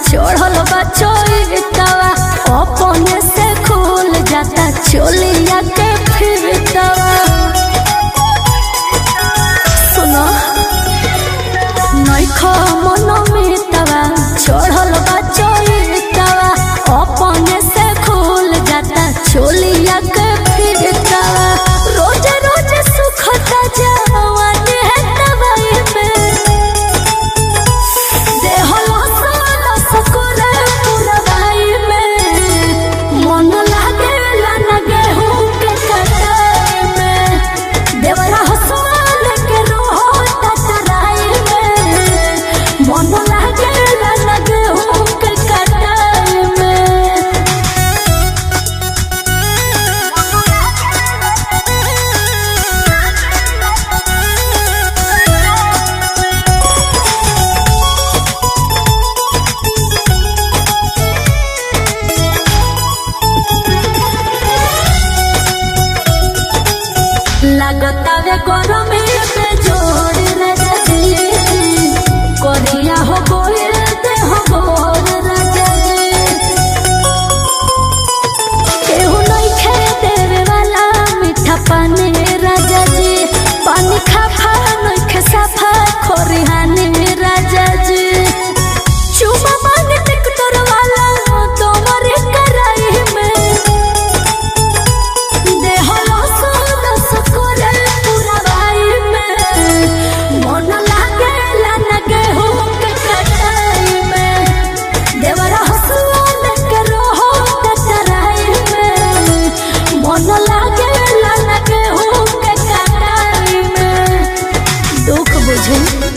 चढ़ल बा चोइरतवा अपने से खुल जाता चोलिया के फिरतवा। सुनो नइखो मन मितवा चढ़ल बा चोइरतवा अपने से खुल जाता चोलिया के फिरतवा। रोज रोज सुखता जवानी है तवाई में देह लस सकुरे पूरा भाई में मन लागेला न गेहूं के कटाई में देवरा हसवाल के रोता तराई में मन लागेला न गेहूं के कटाई में। लगतावे गरमी पे जोर राजा जी करिया हो गोइल देह गोर राजा जी। केहू नइखे देवे वाला मीठा पानी राजा जी पानी खाफा नइखे साफा खरिहानी राजा जी। चुमा मांगे टिकटर वाला तोमरे कराई में देह लस करे पूरा भाई में मन लागेला न गेहूं के कटाई में देवरा हसुआ के रोता तराई में मन लागेला न गेहूं के कटाई में। दुख बुझे